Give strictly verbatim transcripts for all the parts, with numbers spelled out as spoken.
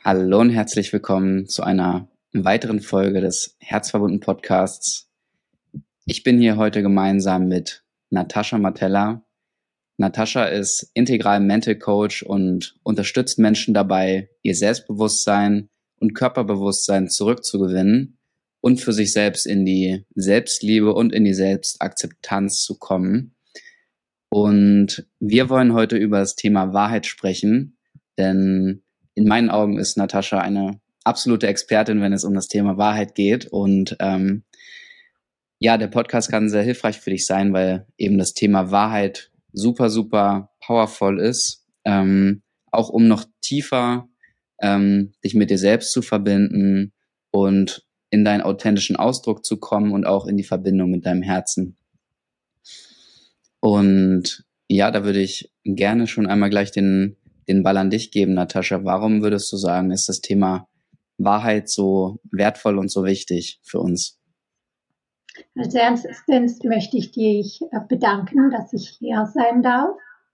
Hallo und herzlich willkommen zu einer weiteren Folge des Herzverbunden Podcasts. Ich bin hier heute gemeinsam mit Natascha Martella. Natascha ist Integral Mental Coach und unterstützt Menschen dabei, ihr Selbstbewusstsein und Körperbewusstsein zurückzugewinnen und für sich selbst in die Selbstliebe und in die Selbstakzeptanz zu kommen. Und wir wollen heute über das Thema Wahrheit sprechen, denn in meinen Augen ist Natascha eine absolute Expertin, wenn es um das Thema Wahrheit geht. Und ähm, ja, der Podcast kann sehr hilfreich für dich sein, weil eben das Thema Wahrheit super, super powerful ist, ähm, auch um noch tiefer ähm, dich mit dir selbst zu verbinden und in deinen authentischen Ausdruck zu kommen und auch in die Verbindung mit deinem Herzen. Und ja, da würde ich gerne schon einmal gleich den, den Ball an dich geben, Natascha. Warum würdest du sagen, ist das Thema Wahrheit so wertvoll und so wichtig für uns? Als erstes möchte ich dich bedanken, dass ich hier sein darf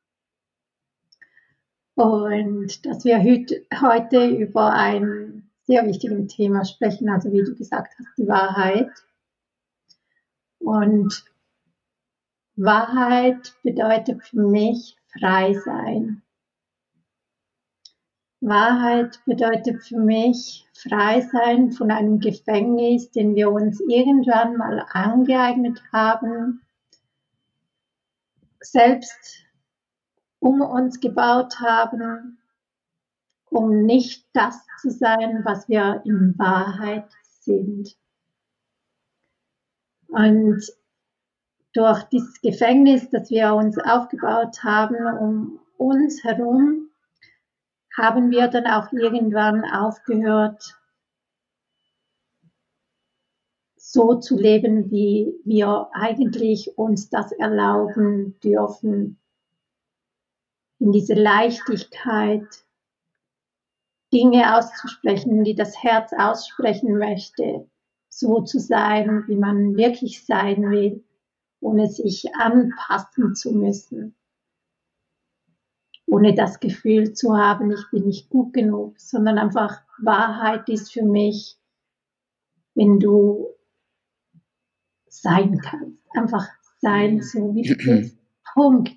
und dass wir heute über ein sehr wichtiges Thema sprechen, also wie du gesagt hast, die Wahrheit. Und Wahrheit bedeutet für mich frei sein. Wahrheit bedeutet für mich frei sein von einem Gefängnis, den wir uns irgendwann mal angeeignet haben, selbst um uns gebaut haben, um nicht das zu sein, was wir in Wahrheit sind. Und durch dieses Gefängnis, das wir uns aufgebaut haben, um uns herum, haben wir dann auch irgendwann aufgehört, so zu leben, wie wir eigentlich uns das erlauben dürfen. In diese Leichtigkeit, Dinge auszusprechen, die das Herz aussprechen möchte, so zu sein, wie man wirklich sein will, ohne sich anpassen zu müssen, ohne das Gefühl zu haben, ich bin nicht gut genug, sondern einfach Wahrheit ist für mich, wenn du sein kannst, einfach sein, so wie du bist. Punkt.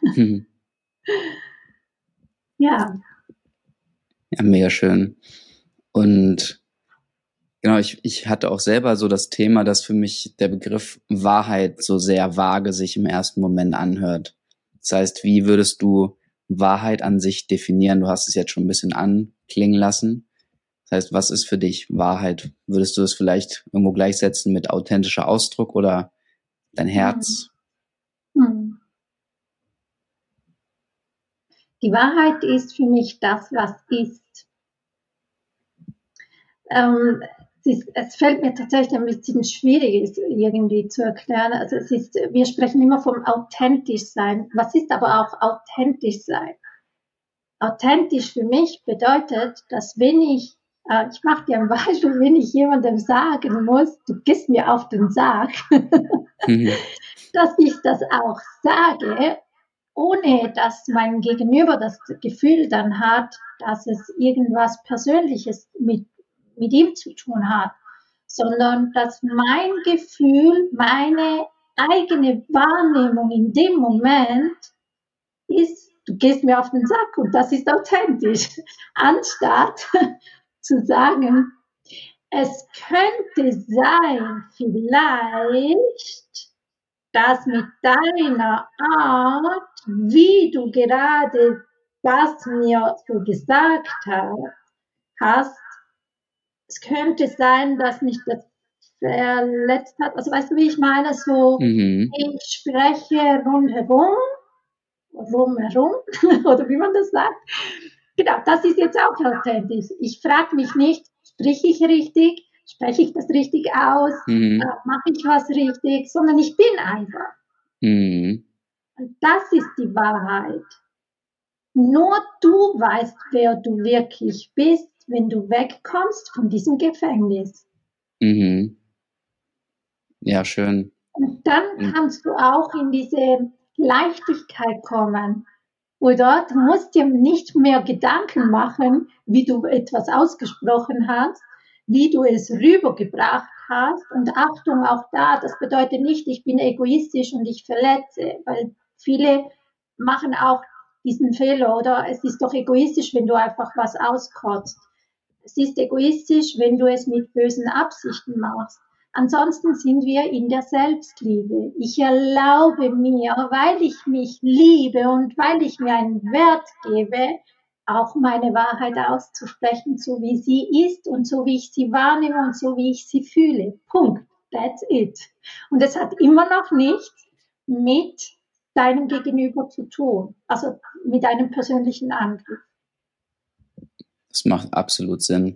Ja. Ja, mega schön. Und genau, ich, ich hatte auch selber so das Thema, dass für mich der Begriff Wahrheit so sehr vage sich im ersten Moment anhört. Das heißt, wie würdest du Wahrheit an sich definieren? Du hast es jetzt schon ein bisschen anklingen lassen. Das heißt, was ist für dich Wahrheit? Würdest du es vielleicht irgendwo gleichsetzen mit authentischer Ausdruck oder dein Herz? Hm. Die Wahrheit ist für mich das, was ist. Ähm, es, ist, es fällt mir tatsächlich ein bisschen schwierig, es irgendwie zu erklären. Also es ist, wir sprechen immer vom authentisch sein. Was ist aber auch authentisch sein? Authentisch für mich bedeutet, dass wenn ich, äh, ich mache dir ein Beispiel, wenn ich jemandem sagen muss, du gehst mir auf den Sack, mhm. dass ich das auch sage, ohne dass mein Gegenüber das Gefühl dann hat, dass es irgendwas Persönliches mit, mit ihm zu tun hat, sondern dass mein Gefühl, meine eigene Wahrnehmung in dem Moment ist, du gehst mir auf den Sack und das ist authentisch, anstatt zu sagen, es könnte sein, vielleicht, dass mit deiner Art, wie du gerade das mir so gesagt hast, es könnte sein, dass mich das verletzt hat. Also weißt du, wie ich meine? So, mhm. Ich spreche rundherum, rumherum, oder wie man das sagt. Genau, das ist jetzt auch authentisch. Ich frage mich nicht, spreche ich richtig? Spreche ich das richtig aus? Mhm. Äh, mache ich was richtig? Sondern ich bin einfach. Mhm. Und das ist die Wahrheit. Nur du weißt, wer du wirklich bist, wenn du wegkommst von diesem Gefängnis. Mhm. Ja, schön. Und dann kannst du auch in diese Leichtigkeit kommen. Oder du musst dir nicht mehr Gedanken machen, wie du etwas ausgesprochen hast, wie du es rübergebracht hast. Und Achtung, auch da, das bedeutet nicht, ich bin egoistisch und ich verletze, weil viele machen auch diesen Fehler, oder? Es ist doch egoistisch, wenn du einfach was auskotzt. Es ist egoistisch, wenn du es mit bösen Absichten machst. Ansonsten sind wir in der Selbstliebe. Ich erlaube mir, weil ich mich liebe und weil ich mir einen Wert gebe, auch meine Wahrheit auszusprechen, so wie sie ist und so wie ich sie wahrnehme und so wie ich sie fühle. Punkt. That's it. Und es hat immer noch nichts mit deinem Gegenüber zu tun, also mit einem persönlichen Angriff. Das macht absolut Sinn.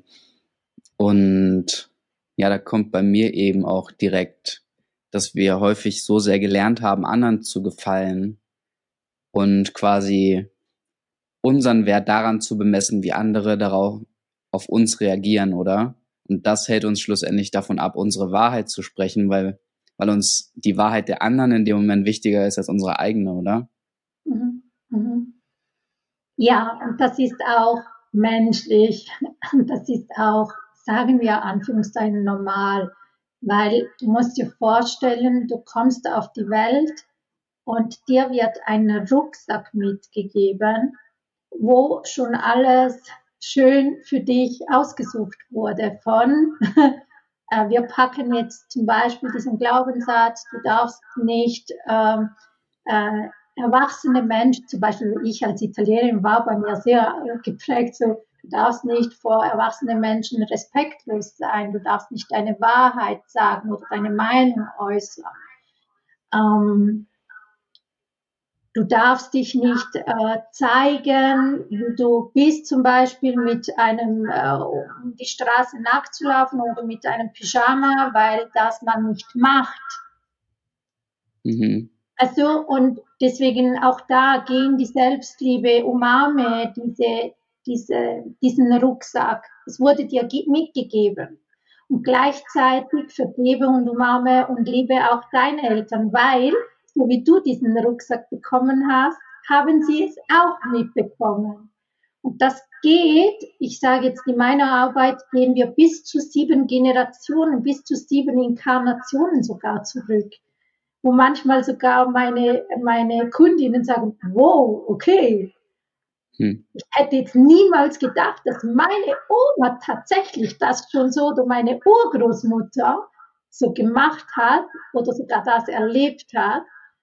Und ja, da kommt bei mir eben auch direkt, dass wir häufig so sehr gelernt haben, anderen zu gefallen und quasi unseren Wert daran zu bemessen, wie andere darauf auf uns reagieren, oder? Und das hält uns schlussendlich davon ab, unsere Wahrheit zu sprechen, weil, weil uns die Wahrheit der anderen in dem Moment wichtiger ist als unsere eigene, oder? Mhm. Mhm. Ja, und das ist auch menschlich. Und das ist auch, sagen wir Anführungszeichen, normal. Weil du musst dir vorstellen, du kommst auf die Welt und dir wird ein Rucksack mitgegeben, wo schon alles schön für dich ausgesucht wurde. Von, äh, wir packen jetzt zum Beispiel diesen Glaubenssatz, du darfst nicht ähm, äh, erwachsene Menschen, zum Beispiel ich als Italienerin war bei mir sehr äh, geprägt, so, du darfst nicht vor erwachsenen Menschen respektlos sein, du darfst nicht deine Wahrheit sagen oder deine Meinung äußern. Ähm, Du darfst dich nicht äh, zeigen, wie du bist, zum Beispiel mit einem, äh, um die Straße nackt zu laufen oder mit einem Pyjama, weil das man nicht macht. Mhm. Also, und deswegen auch da gehen die Selbstliebe, umarme diese, diese, diesen Rucksack. Es wurde dir mitgegeben. Und gleichzeitig vergebe und umarme und liebe auch deine Eltern, weil, so wie du diesen Rucksack bekommen hast, haben sie es auch mitbekommen. Und das geht, ich sage jetzt, in meiner Arbeit gehen wir bis zu sieben Generationen, bis zu sieben Inkarnationen sogar zurück, wo manchmal sogar meine, meine Kundinnen sagen, wow, okay, hm. Ich hätte jetzt niemals gedacht, dass meine Oma tatsächlich das schon so oder meine Urgroßmutter so gemacht hat oder sogar das erlebt hat.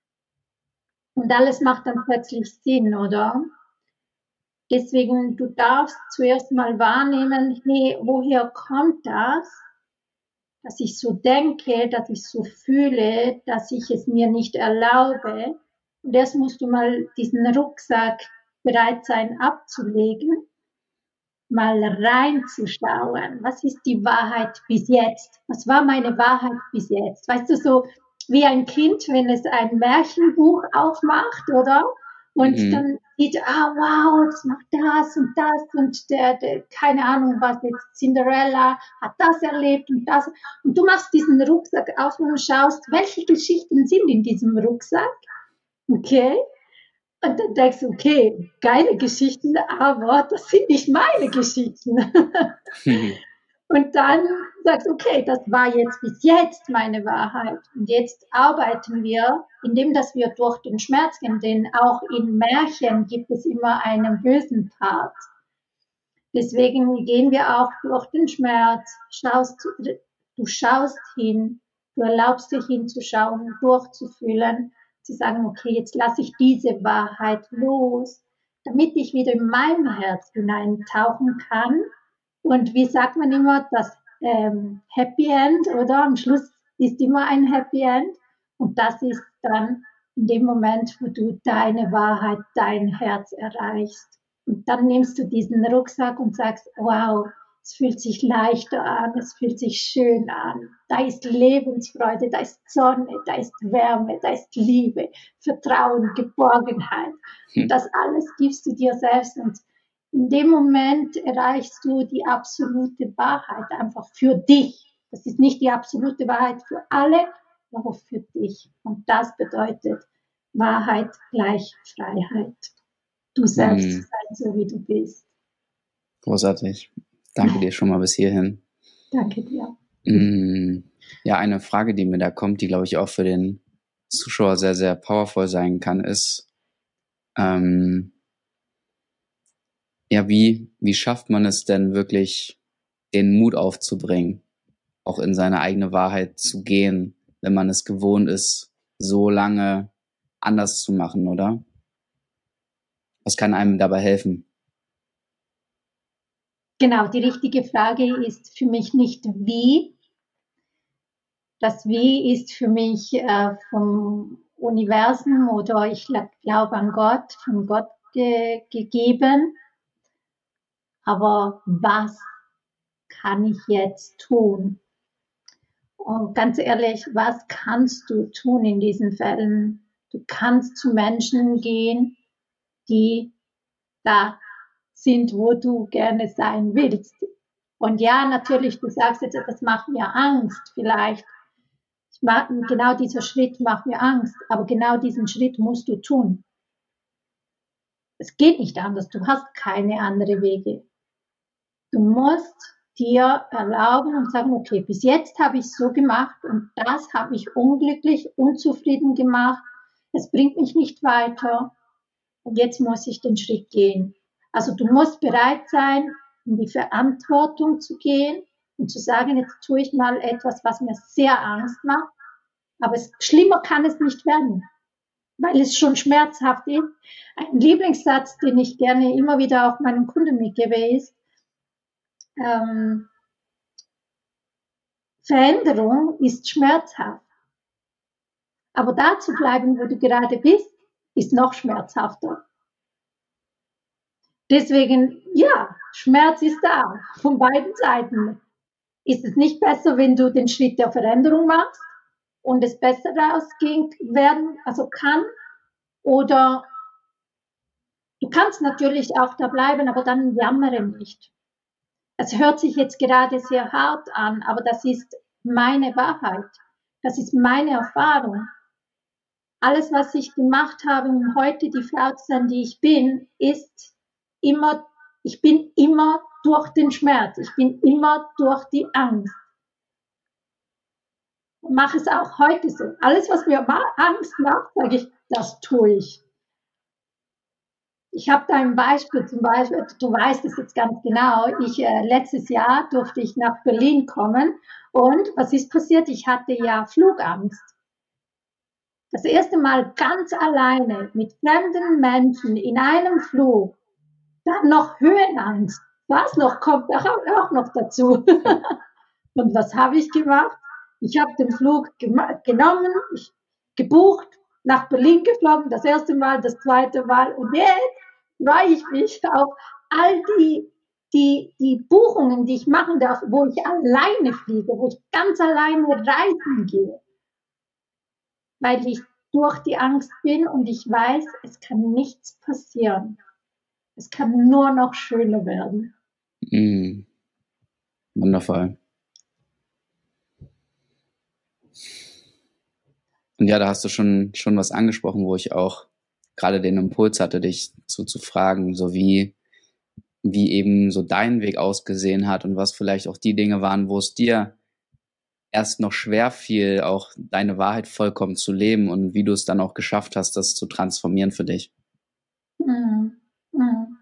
Und alles macht dann plötzlich Sinn, oder? Deswegen, du darfst zuerst mal wahrnehmen, hey, woher kommt das? Dass ich so denke, dass ich so fühle, dass ich es mir nicht erlaube. Und erst musst du mal diesen Rucksack bereit sein abzulegen, mal reinzuschauen. Was ist die Wahrheit bis jetzt? Was war meine Wahrheit bis jetzt? Weißt du, so wie ein Kind, wenn es ein Märchenbuch aufmacht, oder? Und mhm. dann sieht, ah, wow, das macht das und das und der, der, keine Ahnung, was jetzt, Cinderella hat das erlebt und das. Und du machst diesen Rucksack auf und schaust, welche Geschichten sind in diesem Rucksack. Okay? Und dann denkst du, okay, geile Geschichten, aber das sind nicht meine Geschichten. Und dann sagst du, okay, das war jetzt bis jetzt meine Wahrheit. Und jetzt arbeiten wir, indem dass wir durch den Schmerz gehen, denn auch in Märchen gibt es immer einen bösen Part. Deswegen gehen wir auch durch den Schmerz, schaust, du schaust hin, du erlaubst dir hinzuschauen, durchzufühlen, zu sagen, okay, jetzt lasse ich diese Wahrheit los, damit ich wieder in mein Herz hineintauchen kann. Und wie sagt man immer, das ähm, Happy End, oder? Am Schluss ist immer ein Happy End. Und das ist dann in dem Moment, wo du deine Wahrheit, dein Herz erreichst. Und dann nimmst du diesen Rucksack und sagst, wow, es fühlt sich leichter an, es fühlt sich schön an. Da ist Lebensfreude, da ist Sonne, da ist Wärme, da ist Liebe, Vertrauen, Geborgenheit. Und das alles gibst du dir selbst. Und in dem Moment erreichst du die absolute Wahrheit einfach für dich. Das ist nicht die absolute Wahrheit für alle, aber für dich. Und das bedeutet Wahrheit gleich Freiheit. du selbst zu Mhm. sein, so wie du bist. Großartig. Danke dir schon mal bis hierhin. Danke dir. Mm, Ja, eine Frage, die mir da kommt, die, glaube ich, auch für den Zuschauer sehr, sehr powerful sein kann, ist, ähm, ja, wie, wie schafft man es denn wirklich, den Mut aufzubringen, auch in seine eigene Wahrheit zu gehen, wenn man es gewohnt ist, so lange anders zu machen, oder? Was kann einem dabei helfen? Genau, die richtige Frage ist für mich nicht wie. Das Wie ist für mich äh, vom Universum oder ich glaube an Gott, von Gott ge gegeben. Aber was kann ich jetzt tun? Und ganz ehrlich, was kannst du tun in diesen Fällen? Du kannst zu Menschen gehen, die da sind, wo du gerne sein willst. Und ja, natürlich, du sagst jetzt, das macht mir Angst. Vielleicht, genau dieser Schritt macht mir Angst, aber genau diesen Schritt musst du tun. Es geht nicht anders. Du hast keine anderen Wege. Du musst dir erlauben und sagen, okay, bis jetzt habe ich so gemacht und das hat mich unglücklich, unzufrieden gemacht. Es bringt mich nicht weiter und jetzt muss ich den Schritt gehen. Also du musst bereit sein, in die Verantwortung zu gehen und zu sagen, jetzt tue ich mal etwas, was mir sehr Angst macht, aber es, schlimmer kann es nicht werden, weil es schon schmerzhaft ist. Ein Lieblingssatz, den ich gerne immer wieder auch meinen Kunden mitgebe, ist, ähm, Veränderung ist schmerzhaft. Aber da zu bleiben, wo du gerade bist, ist noch schmerzhafter. Deswegen, ja, Schmerz ist da, von beiden Seiten. Ist es nicht besser, wenn du den Schritt der Veränderung machst und es besser rausgehen werden, also kann? Oder du kannst natürlich auch da bleiben, aber dann jammere nicht. Es hört sich jetzt gerade sehr hart an, aber das ist meine Wahrheit. Das ist meine Erfahrung. Alles, was ich gemacht habe, um heute die Frau zu sein, die ich bin, ist immer, ich bin immer durch den Schmerz, ich bin immer durch die Angst. Und mache es auch heute so. Alles, was mir Angst macht, sage ich, das tue ich. Ich habe da ein Beispiel, zum Beispiel, du weißt es jetzt ganz genau, ich, äh, letztes Jahr durfte ich nach Berlin kommen und was ist passiert? Ich hatte ja Flugangst. Das erste Mal ganz alleine mit fremden Menschen in einem Flug, dann noch Höhenangst. Was noch kommt auch noch dazu. Und was habe ich gemacht? Ich habe den Flug genommen, ich gebucht, nach Berlin geflogen, das erste Mal, das zweite Mal und jetzt freue ich mich auf all die, die, die Buchungen, die ich machen darf, wo ich alleine fliege, wo ich ganz alleine reisen gehe, weil ich durch die Angst bin und ich weiß, es kann nichts passieren. Es kann nur noch schöner werden. Mm. Wundervoll. Und ja, da hast du schon, schon was angesprochen, wo ich auch gerade den Impuls hatte, dich zu, zu fragen, so wie, wie eben so dein Weg ausgesehen hat und was vielleicht auch die Dinge waren, wo es dir erst noch schwer fiel, auch deine Wahrheit vollkommen zu leben und wie du es dann auch geschafft hast, das zu transformieren für dich. Mhm. Mhm.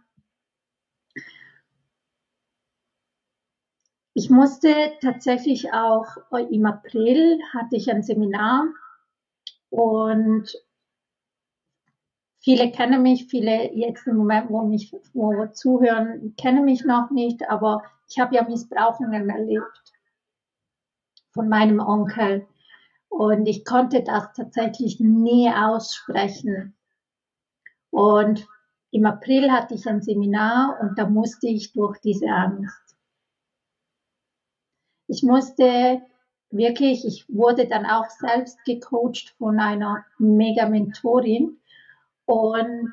Ich musste tatsächlich auch, im April hatte ich ein Seminar und viele kennen mich, viele jetzt im Moment, wo mich wo zuhören, kennen mich noch nicht, aber ich habe ja Missbrauchungen erlebt von meinem Onkel und ich konnte das tatsächlich nie aussprechen. Und im April hatte ich ein Seminar und da musste ich durch diese Angst. Ich musste wirklich, ich wurde dann auch selbst gecoacht von einer Mega-Mentorin und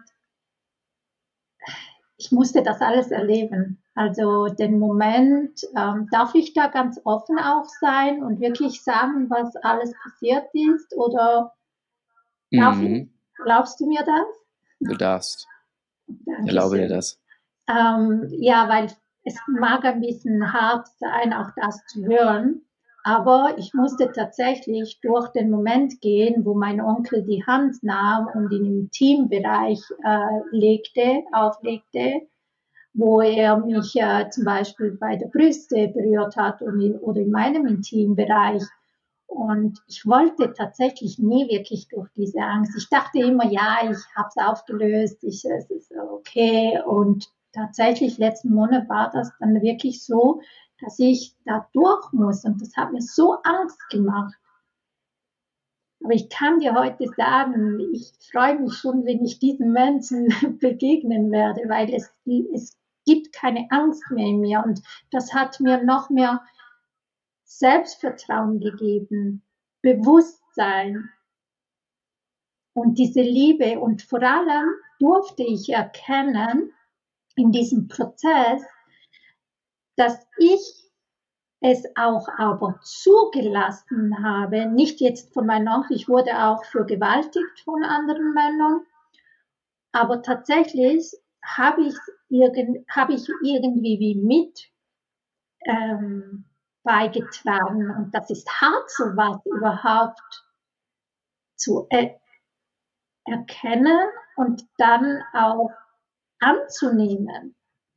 ich musste das alles erleben. Also den Moment, ähm, darf ich da ganz offen auch sein und wirklich sagen, was alles passiert ist? Oder darf Mhm. ich? Glaubst du mir das? Du darfst. Ich erlaube dir das. Ähm, ja, weil es mag ein bisschen hart sein, auch das zu hören. Aber ich musste tatsächlich durch den Moment gehen, wo mein Onkel die Hand nahm und ihn im Intimbereich äh, legte, auflegte, wo er mich äh, zum Beispiel bei der Brüste berührt hat und in, oder in meinem Intimbereich. Und ich wollte tatsächlich nie wirklich durch diese Angst. Ich dachte immer, ja, ich habe es aufgelöst, ich, es ist okay. Und tatsächlich letzten Monat war das dann wirklich so, dass ich da durch muss. Und das hat mir so Angst gemacht. Aber ich kann dir heute sagen, ich freue mich schon, wenn ich diesen Menschen begegnen werde, weil es, es gibt keine Angst mehr in mir. Und das hat mir noch mehr Selbstvertrauen gegeben, Bewusstsein und diese Liebe. Und vor allem durfte ich erkennen in diesem Prozess, dass ich es auch aber zugelassen habe, nicht jetzt von meinem Onkel, ich wurde auch vergewaltigt von anderen Männern, aber tatsächlich habe ich, irgend, habe ich irgendwie wie mit ähm, beigetragen. Und das ist hart, so was überhaupt zu er erkennen und dann auch anzunehmen.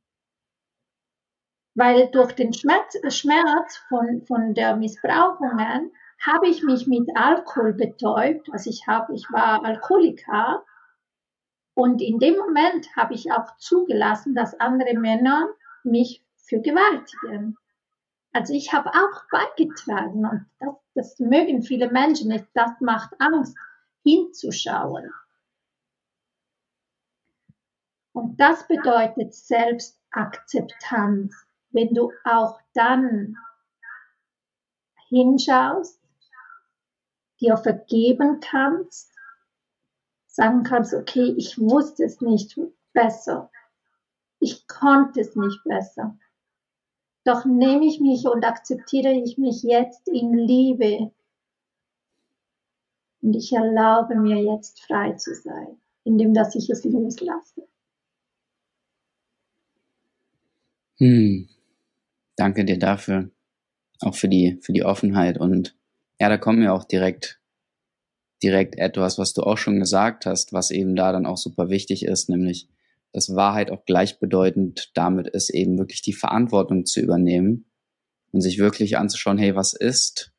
Weil durch den Schmerz, Schmerz von, von der Missbrauchungen habe ich mich mit Alkohol betäubt. Also ich, habe, ich war Alkoholiker. Und in dem Moment habe ich auch zugelassen, dass andere Männer mich vergewaltigen. Also ich habe auch beigetragen und das, das mögen viele Menschen nicht. Das macht Angst, hinzuschauen. Und das bedeutet Selbstakzeptanz, wenn du auch dann hinschaust, dir vergeben kannst, sagen kannst, okay, ich wusste es nicht besser, ich konnte es nicht besser. Doch nehme ich mich und akzeptiere ich mich jetzt in Liebe. Und ich erlaube mir jetzt frei zu sein, indem dass ich es loslasse. Hm. Danke dir dafür, auch für die, für die Offenheit. Und ja, da kommt mir auch direkt, direkt etwas, was du auch schon gesagt hast, was eben da dann auch super wichtig ist, nämlich, dass Wahrheit auch gleichbedeutend damit ist, eben wirklich die Verantwortung zu übernehmen und sich wirklich anzuschauen, hey, was ist?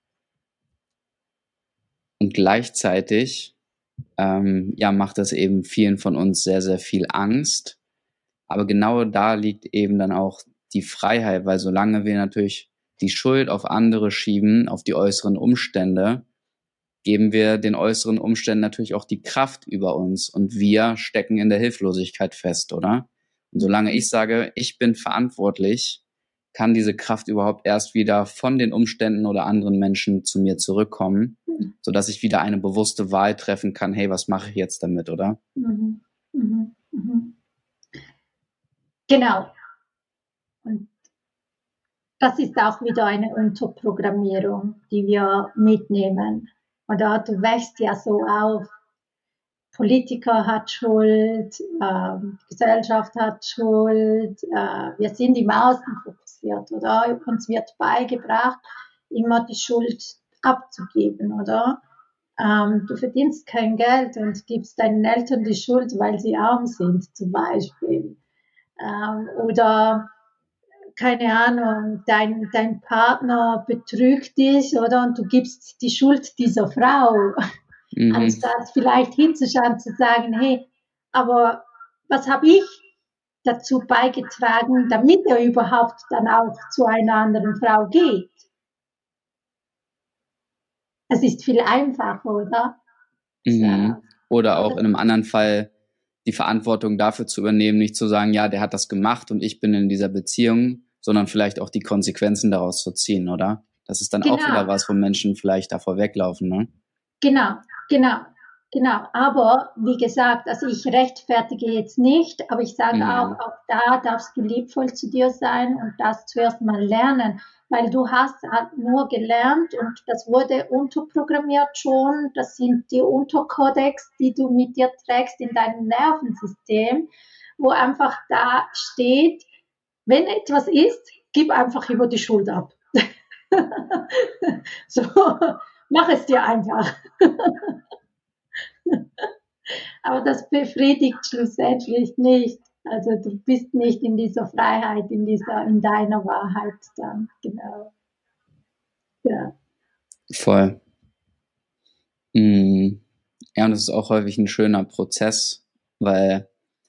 Und gleichzeitig, ähm, ja, macht das eben vielen von uns sehr, sehr viel Angst. Aber genau da liegt eben dann auch die Freiheit, weil solange wir natürlich die Schuld auf andere schieben, auf die äußeren Umstände, geben wir den äußeren Umständen natürlich auch die Kraft über uns und wir stecken in der Hilflosigkeit fest, oder? Und solange ich sage, ich bin verantwortlich, kann diese Kraft überhaupt erst wieder von den Umständen oder anderen Menschen zu mir zurückkommen, sodass ich wieder eine bewusste Wahl treffen kann, hey, was mache ich jetzt damit, oder? Mhm. Mhm. Mhm. Genau. Und das ist auch wieder eine Unterprogrammierung, die wir mitnehmen. Oder du wächst ja so auf. Politiker hat Schuld, äh, Gesellschaft hat Schuld, äh, wir sind im Außen fokussiert, oder? Uns wird beigebracht, immer die Schuld abzugeben, oder? Ähm, du verdienst kein Geld und gibst deinen Eltern die Schuld, weil sie arm sind, zum Beispiel. Ähm, oder keine Ahnung, dein, dein Partner betrügt dich, oder? Und du gibst die Schuld dieser Frau, mhm. Anstatt vielleicht hinzuschauen, zu sagen, hey, aber was habe ich dazu beigetragen, damit er überhaupt dann auch zu einer anderen Frau geht? Es ist viel einfacher, oder? Mhm. Oder auch in einem anderen Fall die Verantwortung dafür zu übernehmen, nicht zu sagen, ja, der hat das gemacht und ich bin in dieser Beziehung, sondern vielleicht auch die Konsequenzen daraus zu ziehen, oder? Das ist dann genau. auch wieder was, wo Menschen vielleicht davor weglaufen, ne? Genau, genau, genau. Aber wie gesagt, also ich rechtfertige jetzt nicht, aber ich sage mhm. auch, auch da darfst du liebvoll zu dir sein und das zuerst mal lernen, weil du hast halt nur gelernt und das wurde unterprogrammiert schon. Das sind die Unterkodex, die du mit dir trägst in deinem Nervensystem. wo einfach da steht, wenn etwas ist, gib einfach über die Schuld ab. So, mach es dir einfach. Aber das befriedigt schlussendlich nicht. Also du bist nicht in dieser Freiheit, in dieser, in deiner Wahrheit dann, genau. Ja. Voll. Mm. Ja, und das ist auch häufig ein schöner Prozess, weil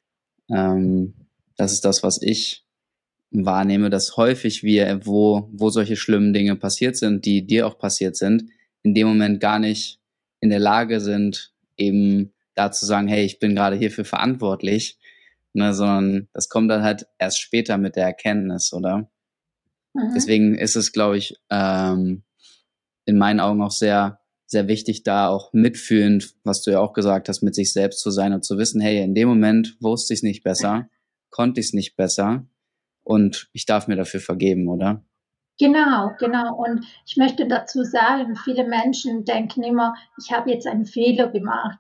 ähm, das ist das, was ich wahrnehme, dass häufig wir, wo, wo solche schlimmen Dinge passiert sind, die dir auch passiert sind, in dem Moment gar nicht in der Lage sind, eben da zu sagen, hey, ich bin gerade hierfür verantwortlich, ne, sondern das kommt dann halt erst später mit der Erkenntnis, oder? Mhm. Deswegen ist es, glaube ich, ähm, in meinen Augen auch sehr, sehr wichtig, da auch mitfühlend, was du ja auch gesagt hast, mit sich selbst zu sein und zu wissen, hey, in dem Moment wusste ich es nicht besser, konnte ich es nicht besser und ich darf mir dafür vergeben, oder? Genau, genau. Und ich möchte dazu sagen, viele Menschen denken immer, ich habe jetzt einen Fehler gemacht.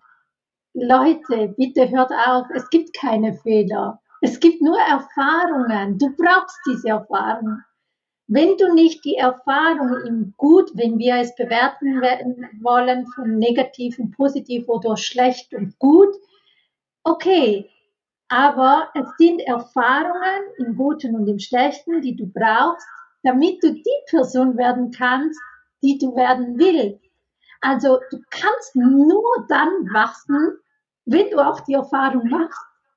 Leute, bitte hört auf, es gibt keine Fehler. Es gibt nur Erfahrungen. Du brauchst diese Erfahrungen. Wenn du nicht die Erfahrung im Gut, wenn wir es bewerten wollen, von negativ und positiv oder schlecht und gut, okay, aber es sind Erfahrungen im Guten und im Schlechten, die du brauchst, damit du die Person werden kannst, die du werden willst. Also du kannst nur dann wachsen, wenn du auch die Erfahrung machst.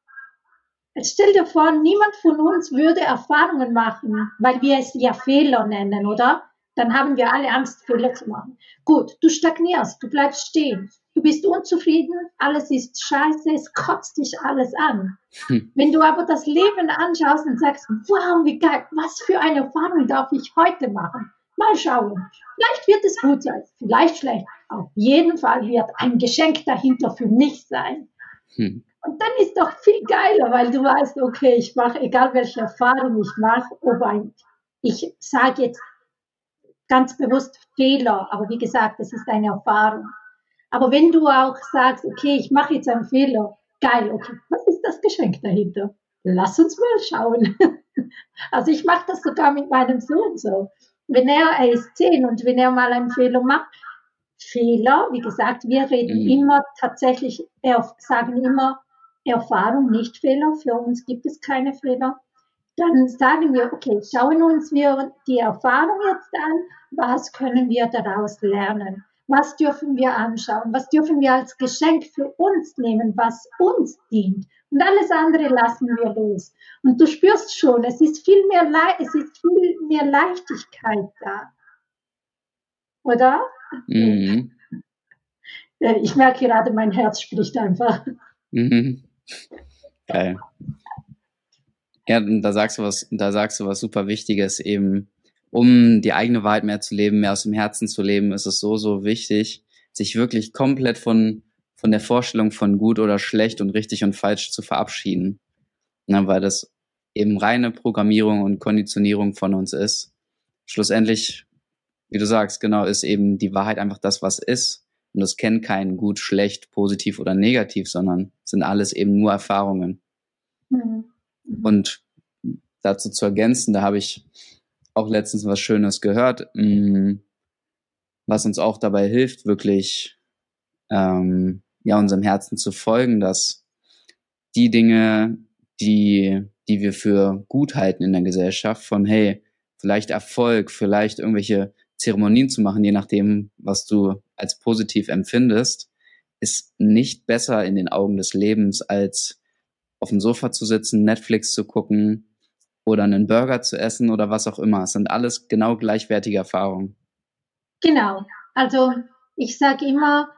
Jetzt stell dir vor, niemand von uns würde Erfahrungen machen, weil wir es ja Fehler nennen, oder? Dann haben wir alle Angst, Fehler zu machen. Gut, du stagnierst, du bleibst stehen, du bist unzufrieden, alles ist scheiße, es kotzt dich alles an. Hm. Wenn du aber das Leben anschaust und sagst, wow, wie geil, was für eine Erfahrung darf ich heute machen? Mal schauen. Vielleicht wird es gut sein, vielleicht schlecht. Auf jeden Fall wird ein Geschenk dahinter für mich sein. Hm. Und dann ist doch viel geiler, weil du weißt, okay, ich mache, egal welche Erfahrung ich mache, ob ein, ich sage jetzt ganz bewusst Fehler, aber wie gesagt, das ist eine Erfahrung. Aber wenn du auch sagst, okay, ich mache jetzt einen Fehler, geil, okay, was ist das Geschenk dahinter? Lass uns mal schauen. Also ich mache das sogar mit meinem Sohn so. Wenn er, er ist zehn und wenn er mal einen Fehler macht, Fehler, wie gesagt, wir reden mhm. immer tatsächlich, sagen immer Erfahrung, nicht Fehler. Für uns gibt es keine Fehler. Dann sagen wir, okay, schauen uns wir die Erfahrung jetzt an, was können wir daraus lernen? Was dürfen wir anschauen? Was dürfen wir als Geschenk für uns nehmen, was uns dient? Und alles andere lassen wir los. Und du spürst schon, es ist viel mehr, Le- es ist viel mehr Leichtigkeit da. Oder? Mhm. Ich merke gerade, mein Herz spricht einfach. Mhm. Geil. Ja, da sagst du was, da sagst du was super Wichtiges, eben, um die eigene Wahrheit mehr zu leben, mehr aus dem Herzen zu leben, ist es so, so wichtig, sich wirklich komplett von, von der Vorstellung von gut oder schlecht und richtig und falsch zu verabschieden. Na, weil das eben reine Programmierung und Konditionierung von uns ist. Schlussendlich, wie du sagst, genau, ist eben die Wahrheit einfach das, was ist. Und das kennt kein gut, schlecht, positiv oder negativ, sondern sind alles eben nur Erfahrungen. Mhm. Und dazu zu ergänzen, da habe ich auch letztens was Schönes gehört, was uns auch dabei hilft, wirklich ähm, ja unserem Herzen zu folgen, dass die Dinge, die die wir für gut halten in der Gesellschaft, von hey, vielleicht Erfolg, vielleicht irgendwelche Zeremonien zu machen, je nachdem, was du als positiv empfindest, ist nicht besser in den Augen des Lebens, als auf dem Sofa zu sitzen, Netflix zu gucken oder einen Burger zu essen oder was auch immer. Es sind alles genau gleichwertige Erfahrungen. Genau. Also ich sage immer,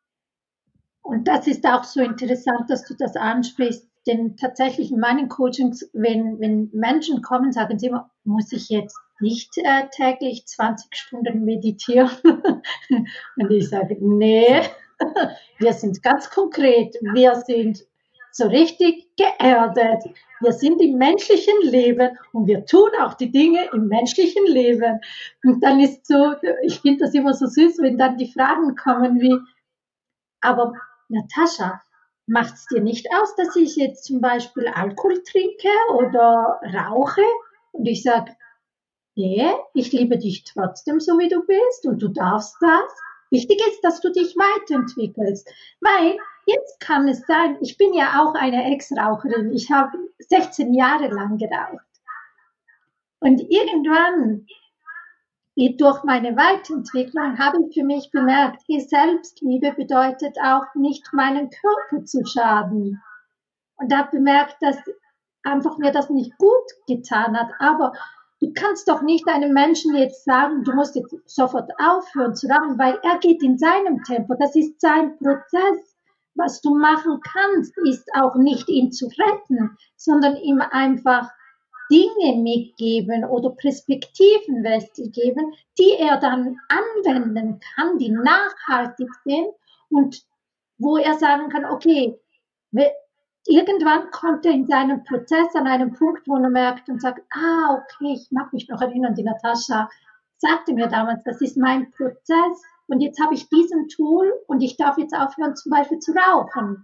und das ist auch so interessant, dass du das ansprichst, denn tatsächlich in meinen Coachings, wenn, wenn Menschen kommen, sagen sie immer, muss ich jetzt nicht äh, täglich zwanzig Stunden meditieren? Und ich sage, nee, wir sind ganz konkret, wir sind so richtig geerdet. Wir sind im menschlichen Leben und wir tun auch die Dinge im menschlichen Leben. Und dann ist so, ich finde das immer so süß, wenn dann die Fragen kommen wie, aber Natascha, macht es dir nicht aus, dass ich jetzt zum Beispiel Alkohol trinke oder rauche? Und ich sage, nee, ich liebe dich trotzdem so, wie du bist und du darfst das. Wichtig ist, dass du dich weiterentwickelst, weil jetzt kann es sein, ich bin ja auch eine Ex-Raucherin, ich habe sechzehn Jahre lang geraucht und irgendwann durch meine Weiterentwicklung habe ich für mich bemerkt, die Selbstliebe bedeutet auch nicht, meinen Körper zu schaden. Und habe bemerkt, dass einfach mir das nicht gut getan hat. Aber du kannst doch nicht einem Menschen jetzt sagen, du musst jetzt sofort aufhören zu rauchen, weil er geht in seinem Tempo. Das ist sein Prozess. Was du machen kannst, ist auch nicht ihn zu retten, sondern ihm einfach Dinge mitgeben oder Perspektiven geben, die er dann anwenden kann, die nachhaltig sind und wo er sagen kann, okay, irgendwann kommt er in seinem Prozess an einen Punkt, wo er merkt und sagt, ah, okay, ich mag mich noch erinnern, die Natascha sagte mir damals, das ist mein Prozess und jetzt habe ich diesen Tool und ich darf jetzt aufhören, zum Beispiel zu rauchen.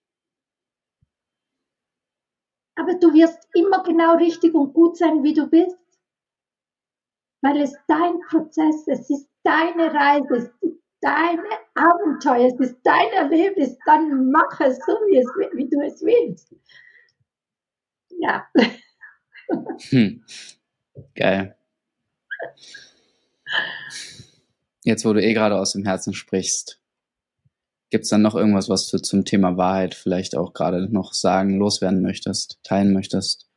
Aber du wirst immer genau richtig und gut sein, wie du bist, weil es dein Prozess, es ist deine Reise, es ist dein Abenteuer, es ist dein Erlebnis, dann mach es so, wie, es, wie du es willst. Ja. Hm. Geil. Jetzt, wo du eh gerade aus dem Herzen sprichst, gibt es dann noch irgendwas, was du zum Thema Wahrheit vielleicht auch gerade noch sagen, loswerden möchtest, teilen möchtest?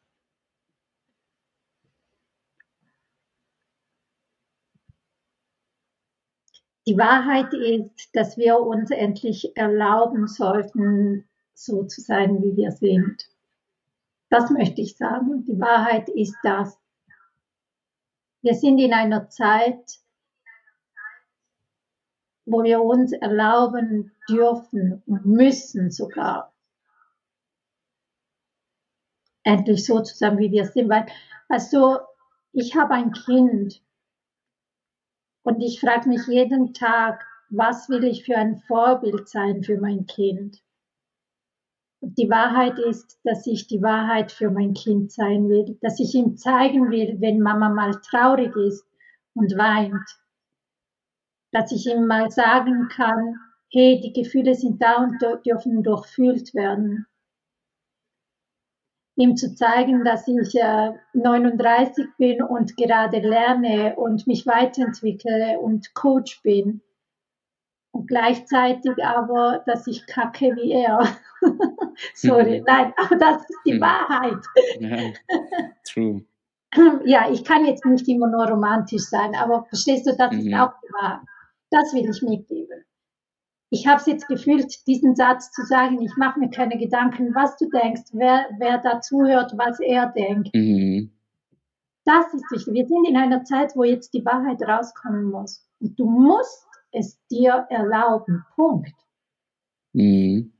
Die Wahrheit ist, dass wir uns endlich erlauben sollten, so zu sein, wie wir sind. Das möchte ich sagen. Die Wahrheit ist das. Wir sind in einer Zeit, wo wir uns erlauben dürfen und müssen sogar, endlich so zu sein, wie wir sind. Weil, also, ich habe ein Kind und ich frage mich jeden Tag, was will ich für ein Vorbild sein für mein Kind? Und die Wahrheit ist, dass ich die Wahrheit für mein Kind sein will, dass ich ihm zeigen will, wenn Mama mal traurig ist und weint, dass ich ihm mal sagen kann, hey, die Gefühle sind da und dürfen durchfühlt werden. Ihm zu zeigen, dass ich äh, neununddreißig bin und gerade lerne und mich weiterentwickle und Coach bin. Und gleichzeitig aber, dass ich kacke wie er. Sorry, mhm. Nein, aber das ist die mhm. Wahrheit. Ja, true. Ja, ich kann jetzt nicht immer nur romantisch sein, aber verstehst du, das mhm. ist auch die Wahrheit. Das will ich mitgeben. Ich habe es jetzt gefühlt, diesen Satz zu sagen, ich mache mir keine Gedanken, was du denkst, wer, wer dazu hört, was er denkt. Mhm. Das ist wichtig. Wir sind in einer Zeit, wo jetzt die Wahrheit rauskommen muss. Und du musst es dir erlauben. Punkt. Mhm.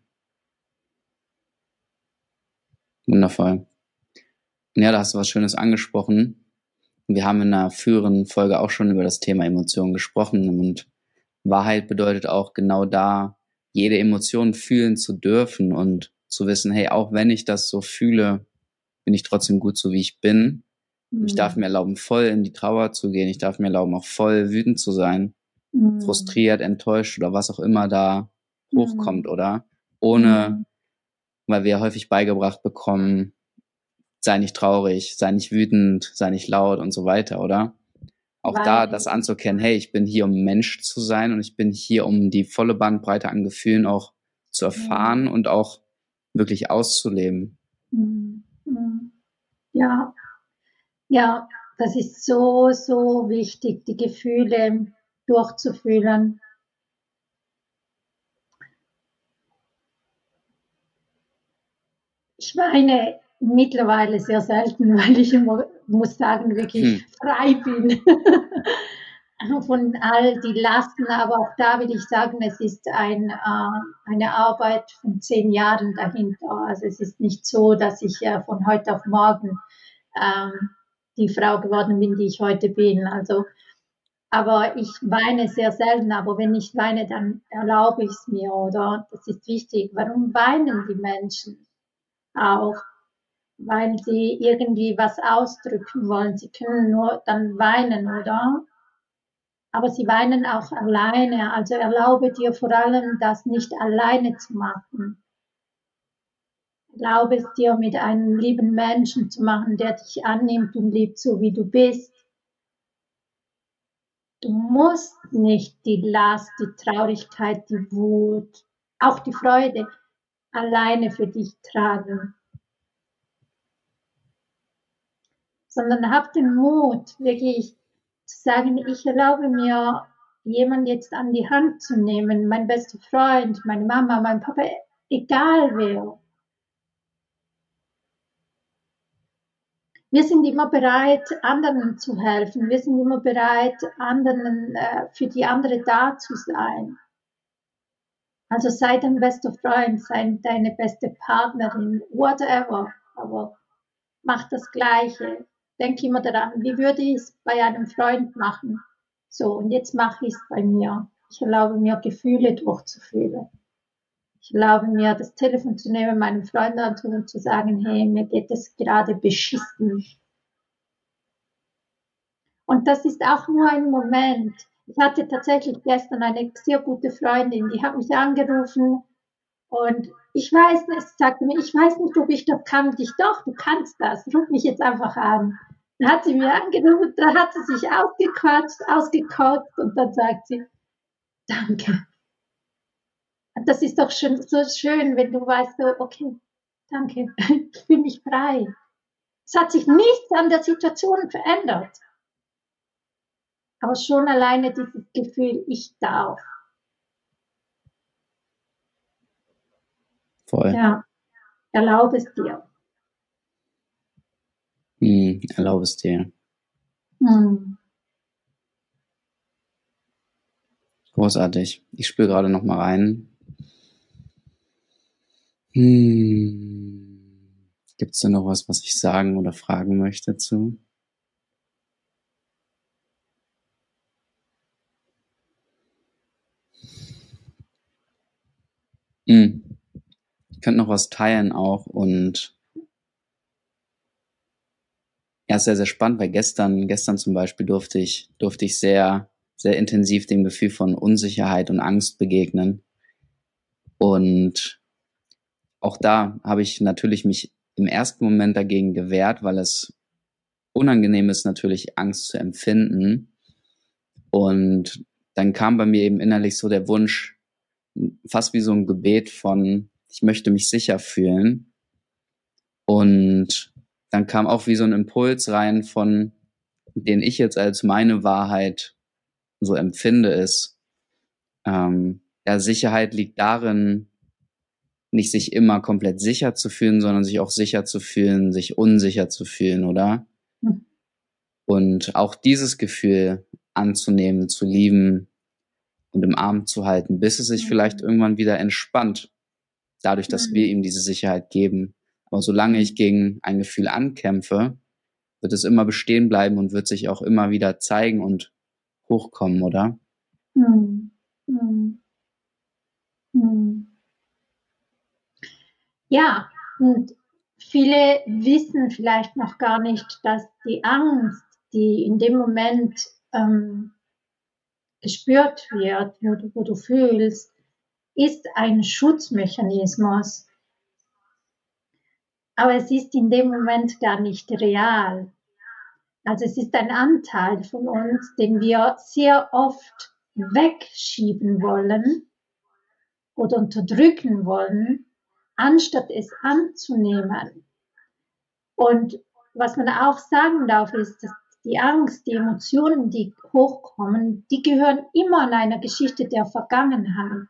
Wundervoll. Ja, da hast du was Schönes angesprochen. Wir haben in einer früheren Folge auch schon über das Thema Emotionen gesprochen und Wahrheit bedeutet auch genau da, jede Emotion fühlen zu dürfen und zu wissen, hey, auch wenn ich das so fühle, bin ich trotzdem gut so, wie ich bin. Mhm. Ich darf mir erlauben, voll in die Trauer zu gehen. Ich darf mir erlauben, auch voll wütend zu sein, mhm. frustriert, enttäuscht oder was auch immer da mhm. hochkommt, oder? Ohne, mhm. weil wir häufig beigebracht bekommen, sei nicht traurig, sei nicht wütend, sei nicht laut und so weiter, oder? Auch Weil, da das anzuerkennen, hey, ich bin hier, um Mensch zu sein und ich bin hier, um die volle Bandbreite an Gefühlen auch zu erfahren ja. und auch wirklich auszuleben. Ja, ja, das ist so, so wichtig, die Gefühle durchzufühlen. Ich weine mittlerweile sehr selten, weil ich immer, muss sagen, wirklich hm. frei bin von all die Lasten. Aber auch da will ich sagen, es ist ein, äh, eine Arbeit von zehn Jahren dahinter. Also es ist nicht so, dass ich äh, von heute auf morgen ähm, die Frau geworden bin, die ich heute bin. Also Aber ich weine sehr selten, aber wenn ich weine, dann erlaube ich es mir, oder? Das ist wichtig. Warum weinen die Menschen auch? Weil sie irgendwie was ausdrücken wollen. Sie können nur dann weinen, oder? Aber sie weinen auch alleine. Also erlaube dir vor allem, das nicht alleine zu machen. Erlaube es dir, mit einem lieben Menschen zu machen, der dich annimmt und liebt, so wie du bist. Du musst nicht die Last, die Traurigkeit, die Wut, auch die Freude alleine für dich tragen, sondern hab den Mut, wirklich zu sagen, ich erlaube mir, jemanden jetzt an die Hand zu nehmen, mein bester Freund, meine Mama, mein Papa, egal wer. Wir sind immer bereit, anderen zu helfen. Wir sind immer bereit, anderen, äh, für die andere da zu sein. Also sei dein bester Freund, sei deine beste Partnerin, whatever. Aber mach das Gleiche. Denk immer daran, wie würde ich es bei einem Freund machen? So, und jetzt mache ich es bei mir. Ich erlaube mir, Gefühle durchzufühlen. Ich erlaube mir, das Telefon zu nehmen, meinem Freund anzurufen und zu sagen, hey, mir geht es gerade beschissen. Und das ist auch nur ein Moment. Ich hatte tatsächlich gestern eine sehr gute Freundin, die hat mich angerufen und ich weiß nicht, sagte mir, ich weiß nicht, ob ich das kann. Und ich, doch, du kannst das, ruf mich jetzt einfach an. Dann hat sie mir angerufen, dann hat sie sich ausgequatscht, ausgekotzt und dann sagt sie, danke. Und das ist doch schon so schön, wenn du weißt, so, okay, danke, ich fühle mich frei. Es hat sich nichts an der Situation verändert. Aber schon alleine dieses Gefühl, ich darf. Voll. Ja, erlaube es dir. Hm, erlaube es dir. Hm. Großartig. Ich spüre gerade noch mal rein. Hm. Gibt es da noch was, was ich sagen oder fragen möchte zu? Hm. Ich könnte noch was teilen auch und ja, ist sehr, sehr spannend, weil gestern, gestern zum Beispiel durfte ich, durfte ich sehr, sehr intensiv dem Gefühl von Unsicherheit und Angst begegnen. Und auch da habe ich natürlich mich im ersten Moment dagegen gewehrt, weil es unangenehm ist, natürlich Angst zu empfinden. Und dann kam bei mir eben innerlich so der Wunsch, fast wie so ein Gebet von, ich möchte mich sicher fühlen. Und dann kam auch wie so ein Impuls rein von, den ich jetzt als meine Wahrheit so empfinde, ist, ähm, ja, Sicherheit liegt darin, nicht sich immer komplett sicher zu fühlen, sondern sich auch sicher zu fühlen, sich unsicher zu fühlen, oder? Mhm. Und auch dieses Gefühl anzunehmen, zu lieben und im Arm zu halten, bis es sich Mhm. vielleicht irgendwann wieder entspannt, dadurch, dass Mhm. wir ihm diese Sicherheit geben. Aber solange ich gegen ein Gefühl ankämpfe, wird es immer bestehen bleiben und wird sich auch immer wieder zeigen und hochkommen, oder? Mhm. Mhm. Mhm. Ja, und viele wissen vielleicht noch gar nicht, dass die Angst, die in dem Moment ähm, gespürt wird, wo du, wo du fühlst, ist ein Schutzmechanismus. Aber es ist in dem Moment gar nicht real. Also es ist ein Anteil von uns, den wir sehr oft wegschieben wollen oder unterdrücken wollen, anstatt es anzunehmen. Und was man auch sagen darf, ist, dass die Angst, die Emotionen, die hochkommen, die gehören immer an einer Geschichte der Vergangenheit.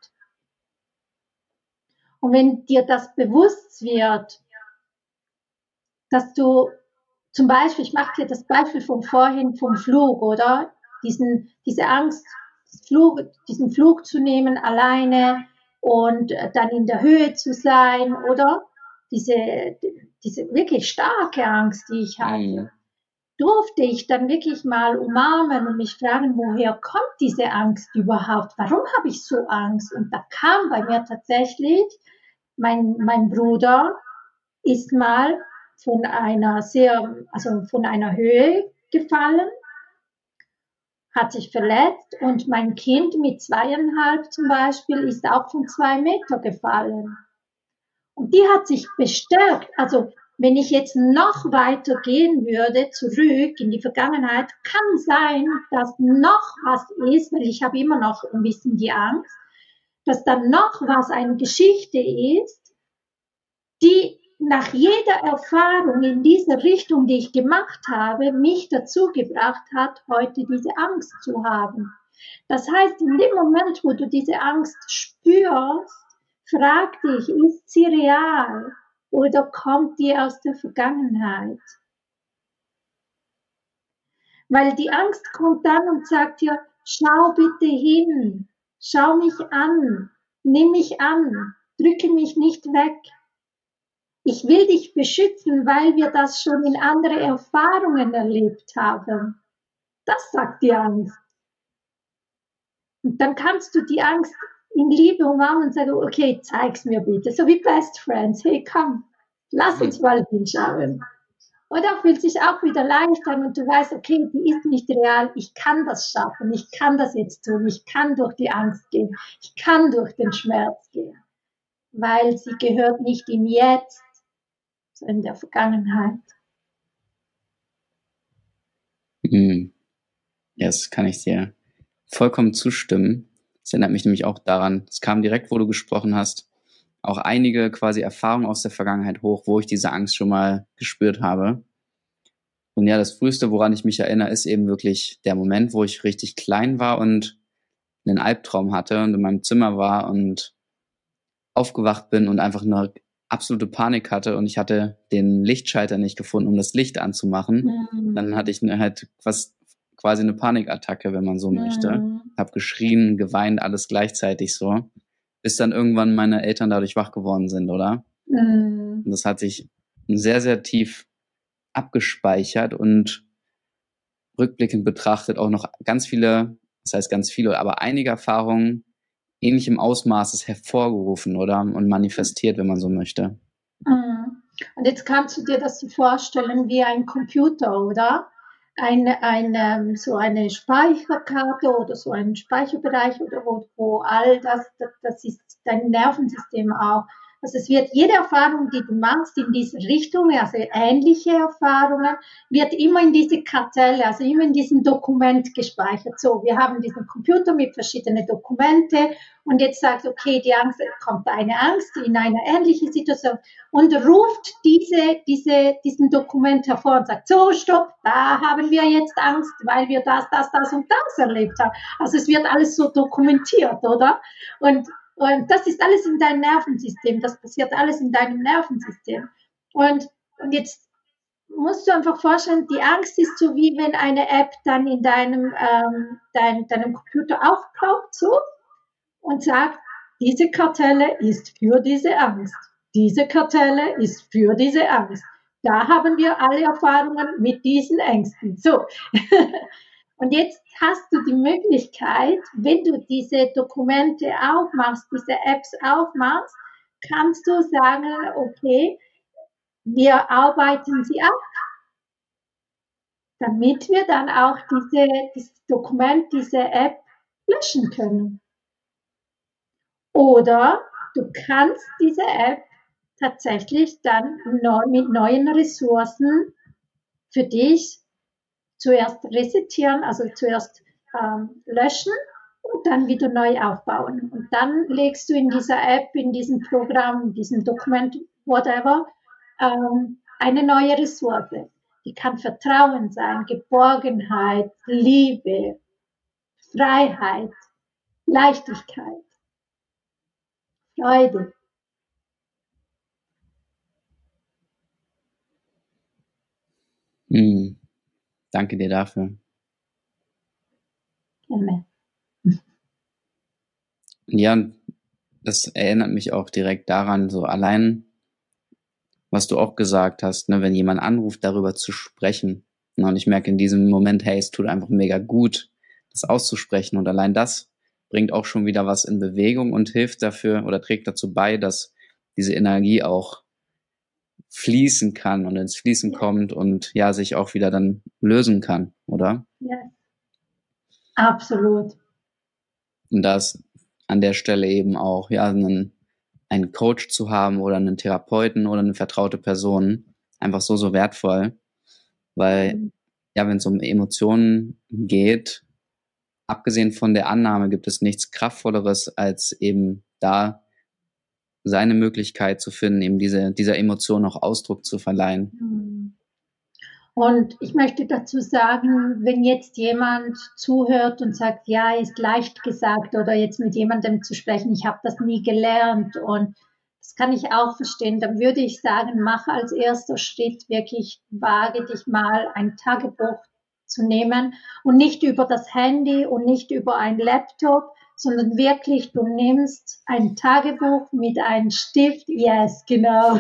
Und wenn dir das bewusst wird, dass du zum Beispiel, ich mache dir das Beispiel von vorhin vom Flug, oder? Diesen, diese Angst, Flug, diesen Flug zu nehmen alleine und dann in der Höhe zu sein, oder? Diese, diese wirklich starke Angst, die ich hatte. Mhm. durfte ich dann wirklich mal umarmen und mich fragen, woher kommt diese Angst überhaupt? Warum habe ich so Angst? Und da kam bei mir tatsächlich, mein, mein Bruder ist mal von einer sehr, also von einer Höhe gefallen, hat sich verletzt und mein Kind mit zweieinhalb zum Beispiel ist auch von zwei Meter gefallen. Und die hat sich bestärkt. Also wenn ich jetzt noch weiter gehen würde, zurück in die Vergangenheit, kann sein, dass noch was ist, weil ich habe immer noch ein bisschen die Angst, dass dann noch was eine Geschichte ist, die nach jeder Erfahrung in dieser Richtung, die ich gemacht habe, mich dazu gebracht hat, heute diese Angst zu haben. Das heißt, in dem Moment, wo du diese Angst spürst, frag dich, ist sie real oder kommt die aus der Vergangenheit? Weil die Angst kommt dann und sagt dir, schau bitte hin, schau mich an, nimm mich an, drücke mich nicht weg. Ich will dich beschützen, weil wir das schon in andere Erfahrungen erlebt haben. Das sagt die Angst. Und dann kannst du die Angst in Liebe umarmen und sagen, okay, zeig's mir bitte. So wie Best Friends. Hey, komm, lass uns mal hinschauen. Und da fühlt sich auch wieder leicht an und du weißt, okay, die ist nicht real. Ich kann das schaffen. Ich kann das jetzt tun. Ich kann durch die Angst gehen. Ich kann durch den Schmerz gehen. Weil sie gehört nicht im Jetzt, sondern in der Vergangenheit. Mhm. Ja, das kann ich dir vollkommen zustimmen. Das erinnert mich nämlich auch daran, es kam direkt, wo du gesprochen hast, auch einige quasi Erfahrungen aus der Vergangenheit hoch, wo ich diese Angst schon mal gespürt habe. Und ja, das Früheste, woran ich mich erinnere, ist eben wirklich der Moment, wo ich richtig klein war und einen Albtraum hatte und in meinem Zimmer war und aufgewacht bin und einfach eine absolute Panik hatte und ich hatte den Lichtschalter nicht gefunden, um das Licht anzumachen. Mhm. Dann hatte ich halt was, quasi eine Panikattacke, wenn man so möchte. Mhm. Hab geschrien, geweint, alles gleichzeitig so, bis dann irgendwann meine Eltern dadurch wach geworden sind, oder? Mhm. Und das hat sich sehr, sehr tief abgespeichert und rückblickend betrachtet auch noch ganz viele, das heißt ganz viele, aber einige Erfahrungen ähnlichem Ausmaßes hervorgerufen, oder? Und manifestiert, wenn man so möchte. Mhm. Und jetzt kannst du dir das so vorstellen wie ein Computer, oder? Eine, eine, so eine Speicherkarte oder so ein Speicherbereich, oder wo, wo all das, das, das ist dein Nervensystem auch. Also es wird jede Erfahrung, die du machst in diese Richtung, also ähnliche Erfahrungen, wird immer in diese Kartelle, also immer in diesem Dokument gespeichert. So, wir haben diesen Computer mit verschiedenen Dokumente und jetzt sagt, okay, die Angst, kommt eine Angst in eine ähnliche Situation und ruft diese, diese, diesen Dokument hervor und sagt, so, stopp, da haben wir jetzt Angst, weil wir das, das, das und das erlebt haben. Also es wird alles so dokumentiert, oder? Und Und das ist alles in deinem Nervensystem, das passiert alles in deinem Nervensystem. Und, und jetzt musst du einfach vorstellen, die Angst ist so wie wenn eine App dann in deinem, ähm, dein, deinem Computer aufploppt so und sagt, diese Kartelle ist für diese Angst. Diese Kartelle ist für diese Angst. Da haben wir alle Erfahrungen mit diesen Ängsten. So. Und jetzt hast du die Möglichkeit, wenn du diese Dokumente aufmachst, diese Apps aufmachst, kannst du sagen, okay, wir arbeiten sie ab, damit wir dann auch diese, dieses Dokument, diese App löschen können. Oder du kannst diese App tatsächlich dann neu, mit neuen Ressourcen für dich zuerst resettieren, also zuerst ähm, löschen und dann wieder neu aufbauen. Und dann legst du in dieser App, in diesem Programm, in diesem Dokument, whatever, ähm, eine neue Ressource. Die kann Vertrauen sein, Geborgenheit, Liebe, Freiheit, Leichtigkeit, Freude. Mm, danke dir dafür. Gerne. Ja, das erinnert mich auch direkt daran, so allein, was du auch gesagt hast, ne, wenn jemand anruft, darüber zu sprechen. Und ich merke in diesem Moment, hey, es tut einfach mega gut, das auszusprechen. Und allein das bringt auch schon wieder was in Bewegung und hilft dafür oder trägt dazu bei, dass diese Energie auch fließen kann und ins Fließen Ja. kommt und ja, sich auch wieder dann lösen kann, oder? Ja, absolut. Und das an der Stelle eben auch, ja, einen, einen Coach zu haben oder einen Therapeuten oder eine vertraute Person, einfach so, so wertvoll, weil, Mhm. ja, wenn es um Emotionen geht, abgesehen von der Annahme gibt es nichts Kraftvolleres, als eben da seine Möglichkeit zu finden, eben diese, dieser Emotion auch Ausdruck zu verleihen. Mhm. Und ich möchte dazu sagen, wenn jetzt jemand zuhört und sagt, ja, ist leicht gesagt oder jetzt mit jemandem zu sprechen, ich habe das nie gelernt und das kann ich auch verstehen, dann würde ich sagen, mach als erster Schritt wirklich, wage dich mal ein Tagebuch zu nehmen und nicht über das Handy und nicht über ein Laptop, sondern wirklich, du nimmst ein Tagebuch mit einem Stift, yes, genau,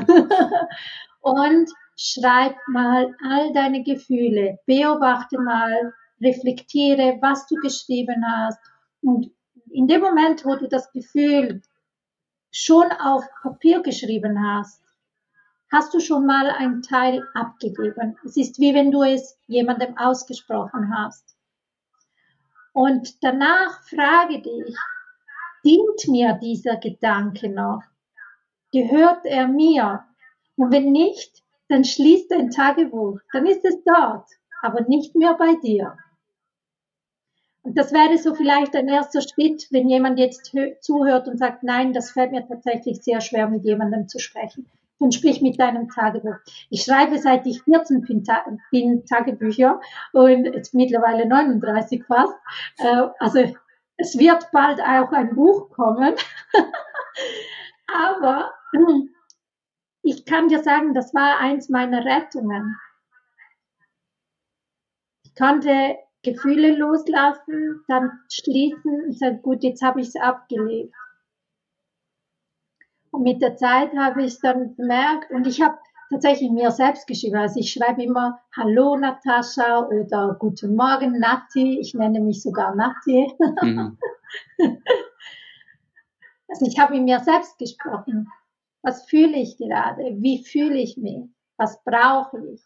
und schreib mal all deine Gefühle, beobachte mal, reflektiere, was du geschrieben hast. Und in dem Moment, wo du das Gefühl schon auf Papier geschrieben hast, hast du schon mal einen Teil abgegeben. Es ist wie wenn du es jemandem ausgesprochen hast. Und danach frage dich, dient mir dieser Gedanke noch? Gehört er mir? Und wenn nicht, dann schließ dein Tagebuch. Dann ist es dort, aber nicht mehr bei dir. Und das wäre so vielleicht ein erster Schritt, wenn jemand jetzt zuhört und sagt, nein, das fällt mir tatsächlich sehr schwer, mit jemandem zu sprechen. Dann sprich mit deinem Tagebuch. Ich schreibe, seit ich vierzehn bin, bin Tagebücher und jetzt mittlerweile neununddreißig fast. Also es wird bald auch ein Buch kommen. Aber ich kann dir sagen, das war eins meiner Rettungen. Ich konnte Gefühle loslassen, dann schließen und sagen, gut, jetzt habe ich es abgelegt. Und mit der Zeit habe ich es dann bemerkt und ich habe tatsächlich mir selbst geschrieben. Also ich schreibe immer Hallo Natascha oder Guten Morgen Nati. Ich nenne mich sogar Nati. Mhm. Also ich habe mit mir selbst gesprochen. Was fühle ich gerade? Wie fühle ich mich? Was brauche ich?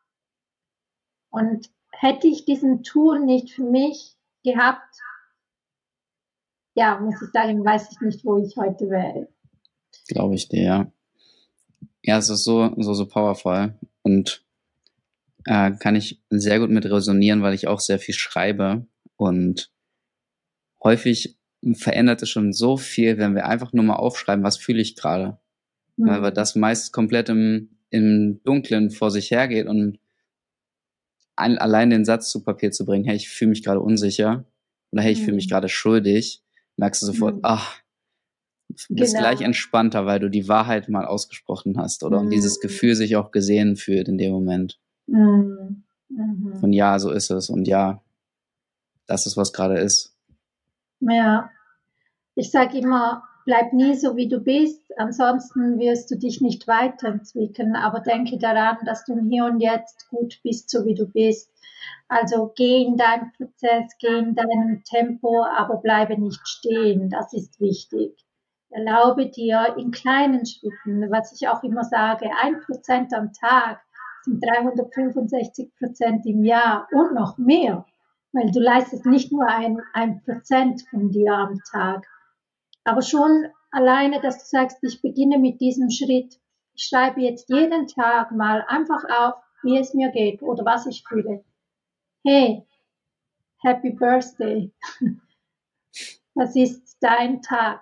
Und hätte ich diesen Tool nicht für mich gehabt, ja, muss ich sagen, weiß ich nicht, wo ich heute wäre. Glaube ich dir, ja. Ja, es ist so, so, so powerful und äh, kann ich sehr gut mit resonieren, weil ich auch sehr viel schreibe und häufig verändert es schon so viel, wenn wir einfach nur mal aufschreiben, was fühle ich gerade. Mhm. Weil das meist komplett im, im Dunklen vor sich hergeht und ein, allein den Satz zu Papier zu bringen, hey, ich fühle mich gerade unsicher oder hey, ich mhm. fühle mich gerade schuldig, merkst du sofort, mhm. ach, du bist genau. gleich entspannter, weil du die Wahrheit mal ausgesprochen hast oder mhm. und dieses Gefühl sich auch gesehen fühlt in dem Moment. Mhm. Mhm. Von ja, so ist es und ja, das ist, was gerade ist. Ja, ich sage immer, bleib nie so, wie du bist, ansonsten wirst du dich nicht weiterentwickeln, aber denke daran, dass du im Hier und Jetzt gut bist, so wie du bist. Also geh in deinen Prozess, geh in deinem Tempo, aber bleibe nicht stehen, das ist wichtig. Erlaube dir in kleinen Schritten, was ich auch immer sage, ein Prozent am Tag sind dreihundertfünfundsechzig Prozent im Jahr und noch mehr, weil du leistest nicht nur ein, ein Prozent von dir am Tag. Aber schon alleine, dass du sagst, ich beginne mit diesem Schritt, ich schreibe jetzt jeden Tag mal einfach auf, wie es mir geht oder was ich fühle. Hey, Happy Birthday. Das ist dein Tag.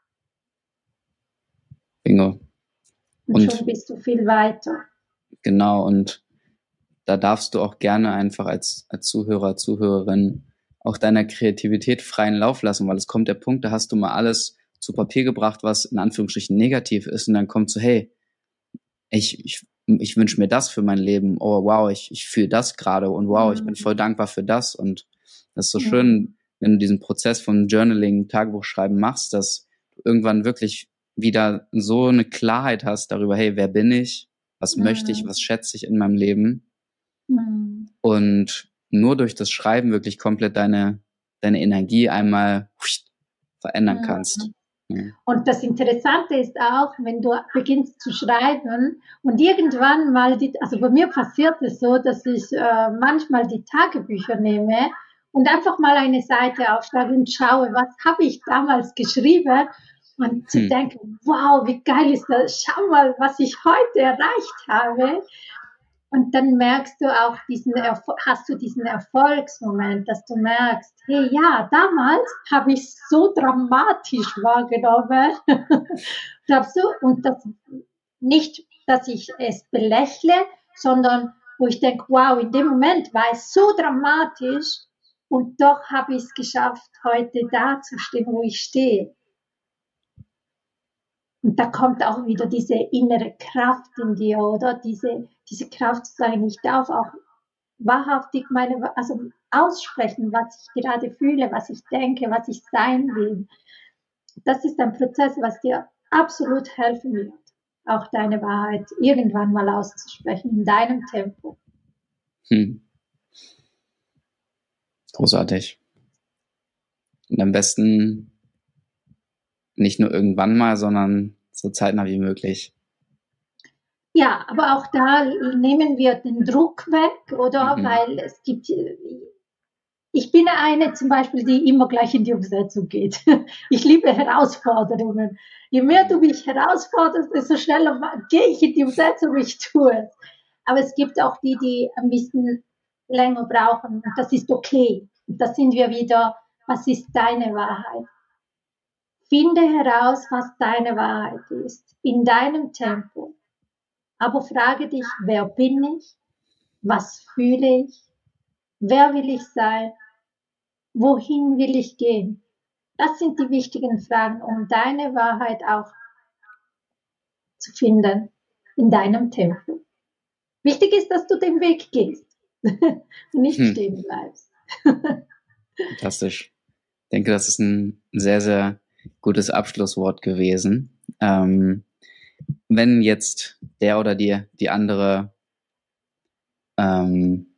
Bingo. Und, und schon bist du viel weiter. Genau, und da darfst du auch gerne einfach als, als Zuhörer, Zuhörerin auch deiner Kreativität freien Lauf lassen, weil es kommt der Punkt, da hast du mal alles zu Papier gebracht, was in Anführungsstrichen negativ ist und dann kommt so, hey, ich, ich, ich wünsche mir das für mein Leben, oh wow, ich, ich fühle das gerade und wow, mhm. ich bin voll dankbar für das und das ist so mhm. schön, wenn du diesen Prozess von Journaling, Tagebuchschreiben machst, dass du irgendwann wirklich wieder so eine Klarheit hast darüber, hey, wer bin ich, was mhm. möchte ich, was schätze ich in meinem Leben. Mhm. und nur durch das Schreiben wirklich komplett deine, deine Energie einmal verändern kannst. Ja. Und das Interessante ist auch, wenn du beginnst zu schreiben und irgendwann mal, die, also bei mir passiert es so, dass ich äh, manchmal die Tagebücher nehme und einfach mal eine Seite aufschlage und schaue, was habe ich damals geschrieben und zu hm. denken, wow, wie geil ist das, schau mal, was ich heute erreicht habe. Und dann merkst du auch diesen, hast du diesen Erfolgsmoment, dass du merkst, hey, ja, damals habe ich so dramatisch wahrgenommen. Und das nicht, dass ich es belächle, sondern wo ich denke, wow, in dem Moment war es so dramatisch und doch habe ich es geschafft, heute da zu stehen, wo ich stehe. Und da kommt auch wieder diese innere Kraft in dir, oder? Diese, diese Kraft zu sagen, ich darf auch wahrhaftig meine, also aussprechen, was ich gerade fühle, was ich denke, was ich sein will. Das ist ein Prozess, was dir absolut helfen wird, auch deine Wahrheit irgendwann mal auszusprechen, in deinem Tempo. Hm. Großartig. Und am besten nicht nur irgendwann mal, sondern so zeitnah wie möglich. Ja, aber auch da nehmen wir den Druck weg, oder? Mhm. Weil es gibt, ich bin eine zum Beispiel, die immer gleich in die Umsetzung geht. Ich liebe Herausforderungen. Je mehr du mich herausforderst, desto schneller gehe ich in die Umsetzung, ich tue es. Aber es gibt auch die, die ein bisschen länger brauchen. Und das ist okay. Und da sind wir wieder, was ist deine Wahrheit? Finde heraus, was deine Wahrheit ist, in deinem Tempo. Aber frage dich, wer bin ich? Was fühle ich? Wer will ich sein? Wohin will ich gehen? Das sind die wichtigen Fragen, um deine Wahrheit auch zu finden in deinem Tempo. Wichtig ist, dass du den Weg gehst und nicht hm. stehen bleibst. Fantastisch. Ich denke, das ist ein sehr, sehr gutes Abschlusswort gewesen. Ähm, wenn jetzt der oder die, die andere ähm,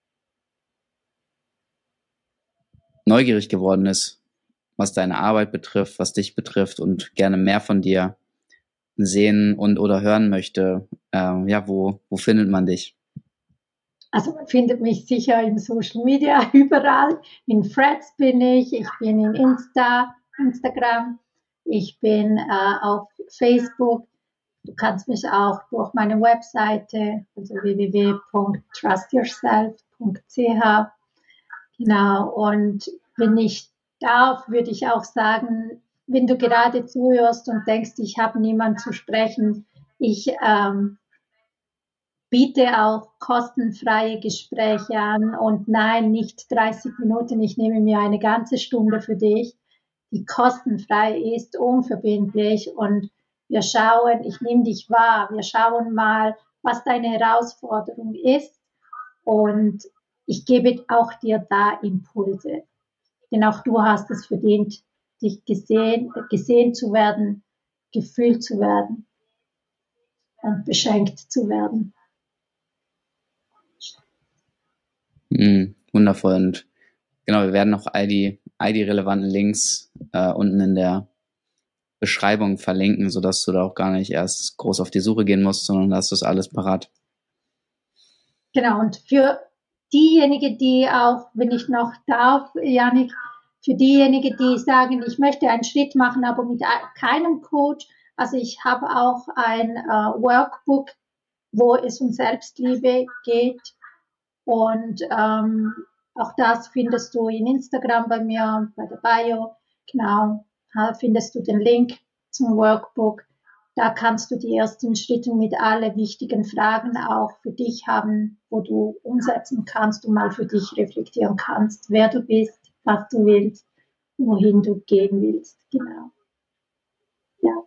neugierig geworden ist, was deine Arbeit betrifft, was dich betrifft und gerne mehr von dir sehen und oder hören möchte, ähm, ja, wo, wo findet man dich? Also man findet mich sicher in Social Media, überall. In Threads bin ich, ich bin in Insta, Instagram, ich bin äh, auf Facebook. Du kannst mich auch durch meine Webseite, also w w w punkt trust yourself punkt c h. Genau, und wenn ich darf, würde ich auch sagen, wenn du gerade zuhörst und denkst, ich habe niemanden zu sprechen, ich ähm, biete auch kostenfreie Gespräche an und nein, nicht dreißig Minuten, ich nehme mir eine ganze Stunde für dich, die kostenfrei ist, unverbindlich und wir schauen, ich nehme dich wahr, wir schauen mal, was deine Herausforderung ist und ich gebe auch dir da Impulse, denn auch du hast es verdient, dich gesehen, gesehen zu werden, gefühlt zu werden und beschenkt zu werden. Mm, wundervoll. Und genau, wir werden noch all die, all die relevanten Links äh, unten in der Beschreibung verlinken, sodass du da auch gar nicht erst groß auf die Suche gehen musst, sondern hast du es alles parat. Genau, und für diejenigen, die auch, wenn ich noch darf, Jannik, für diejenigen, die sagen, ich möchte einen Schritt machen, aber mit keinem Coach, also ich habe auch ein äh, Workbook, wo es um Selbstliebe geht und ähm, auch das findest du in Instagram bei mir, bei der Bio, genau, da findest du den Link zum Workbook. Da kannst du die ersten Schritte mit alle wichtigen Fragen auch für dich haben, wo du umsetzen kannst und mal für dich reflektieren kannst, wer du bist, was du willst, wohin du gehen willst. Genau. Ja.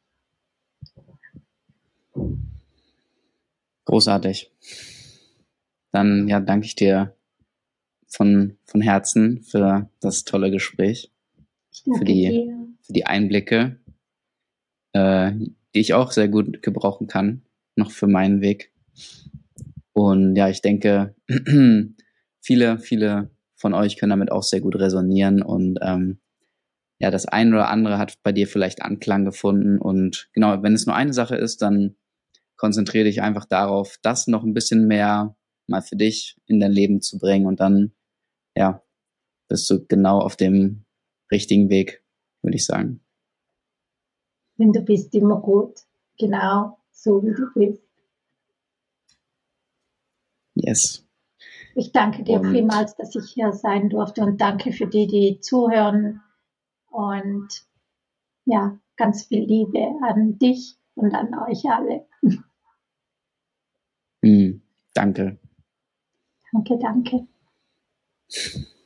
Großartig. Dann ja, danke ich dir von, von Herzen für das tolle Gespräch, für die, für die Einblicke, äh, die ich auch sehr gut gebrauchen kann, noch für meinen Weg. Und ja, ich denke, viele, viele von euch können damit auch sehr gut resonieren und ähm, ja, das eine oder andere hat bei dir vielleicht Anklang gefunden und genau, wenn es nur eine Sache ist, dann konzentriere dich einfach darauf, das noch ein bisschen mehr mal für dich in dein Leben zu bringen und dann, ja, bist du genau auf dem richtigen Weg, würde ich sagen. Denn du bist immer gut, genau so wie du bist. Yes. Ich danke dir Und vielmals, dass ich hier sein durfte und danke für die, die zuhören und ja, ganz viel Liebe an dich und an euch alle. mh, danke. Danke, danke.